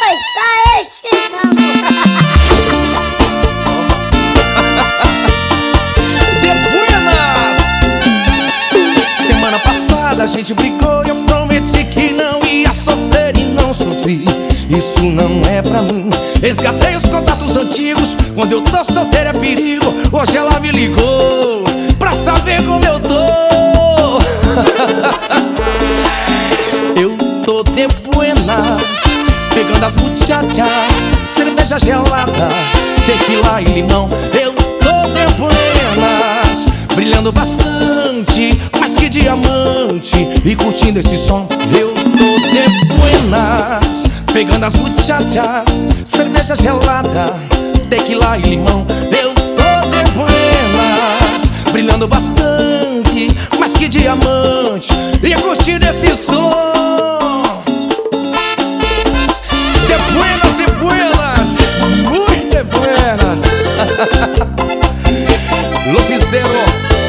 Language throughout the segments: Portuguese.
está esquentando. De buenas! Semana passada a gente brigou e eu prometi que não ia sofrer e não sofri. Isso não é pra mim. Resgatei os contatos antigos. Quando eu tô solteiro é perigo. Hoje ela me ligou pra saber como eu tô. Eu tô de buenas, pegando as muchachas, cerveja gelada, tequila e limão. Eu tô de buenas, brilhando bastante, mais que diamante, e curtindo esse som. Eu tô de buenas, pegando as muchachas, cerveja gelada, tequila e limão. Eu tô de buenas, brilhando bastante, mais que diamante, e curtindo esse som. De buenas, muito de buenas. Lopizeiro.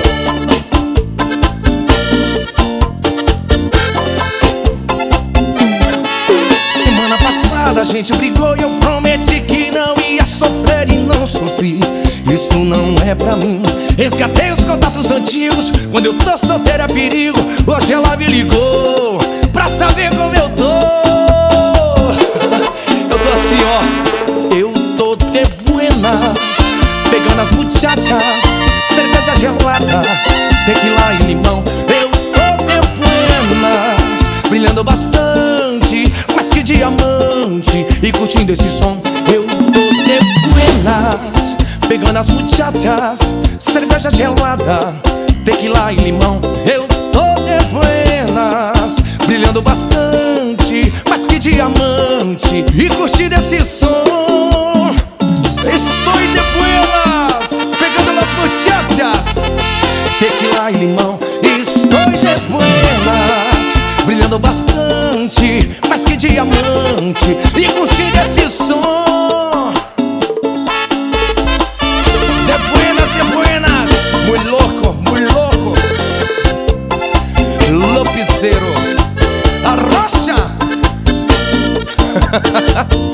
Semana passada a gente brigou e eu prometi que não ia sofrer e não sofri. Isso não é pra mim. Resgatei os contatos antigos. Quando eu tô solteiro é perigo. Hoje ela me ligou pra saber como eu tô. Eu tô assim, ó. Eu tô de buenas, pegando as muchachas, cerveja gelada, tequila e limão. Eu tô de buenas, brilhando bastante, mais que diamante, e curtindo esse som. Eu tô de buenas, pegando as muchachas, cerveja gelada, tequila e limão. Eu tô de buenas, brilhando bastante, mais que diamante, e curtindo esse som. Estou de buenas, pegando as muchachas, tequila e limão. Estou de buenas, brilhando bastante, mais que diamante, e curtindo esse som. De buenas, muy louco, muy louco. Lopizeiro, arrocha.